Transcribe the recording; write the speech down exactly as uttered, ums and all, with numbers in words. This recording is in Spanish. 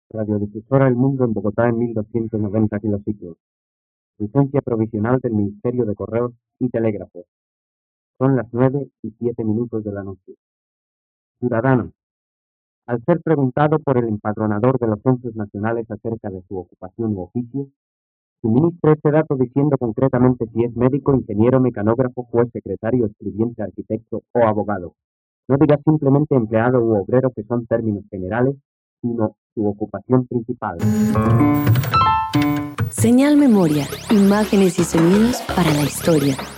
Radiodifusora El Mundo en Bogotá en mil doscientos noventa kilociclos. Licencia provisional del Ministerio de Correos y Telégrafos. Son las nueve y siete minutos de la noche. Ciudadano, al ser preguntado por el empadronador de los censos nacionales acerca de su ocupación u oficio, suministre este dato diciendo concretamente si es médico, ingeniero, mecanógrafo, juez, secretario, escribiente, arquitecto o abogado. No diga simplemente empleado u obrero, que son términos generales, sino su ocupación principal. Señal Memoria, imágenes y sonidos para la historia.